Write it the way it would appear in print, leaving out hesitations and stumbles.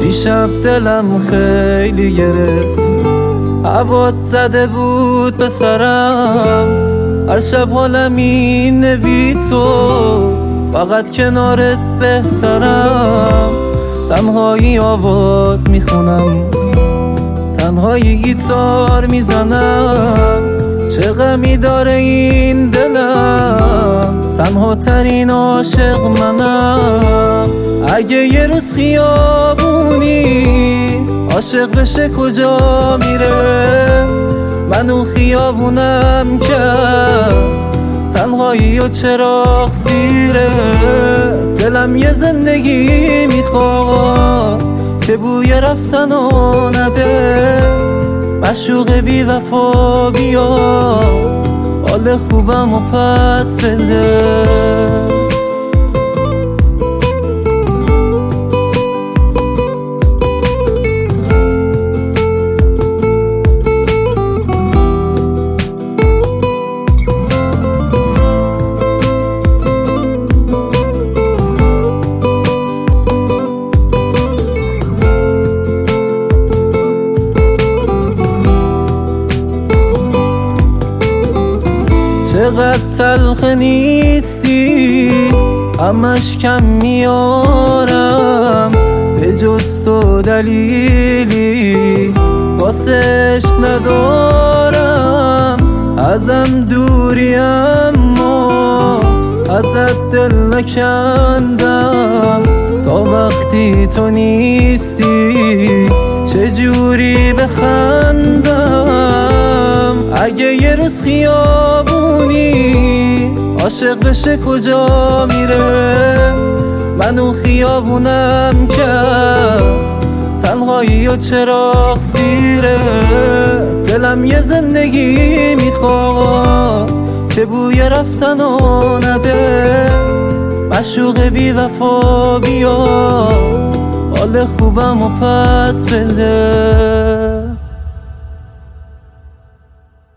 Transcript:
دیشب دلم خیلی گرفت، هوات زده بود به سرم. هر شب حالم اینه بی تو، فقط کنارت بهترم. تنهایی آواز میخونم، تنهایی گیتار میزنم. چه غمی داره این دلم، تنها ترین عاشق منم. اگه یه روز خیابونی عاشق بشه کجا میره؟ من اون خیابونم کرد تنهایی و چراغ سیره. دلم یه زندگی میخواد که بوی رفتنو نده. معشوق بی وفا بیا حال خوبم و پس بده. چقدر تلخ نیستی، همش کم میارم. به جز تو دلیلی واسه عشق ندارم. ازم دوری اما ازت دل نکندم. تا وقتی تو نیستی چجوری بخندم؟ اگه یه روز خیابونی عاشق بشه کجا میره؟ من اون خیابونم کرد تنهایی و چراغ سیره. دلم یه زندگی میخواد که بوی رفتنو نده. معشوق بی وفا بیا حال خوبم و پس بده.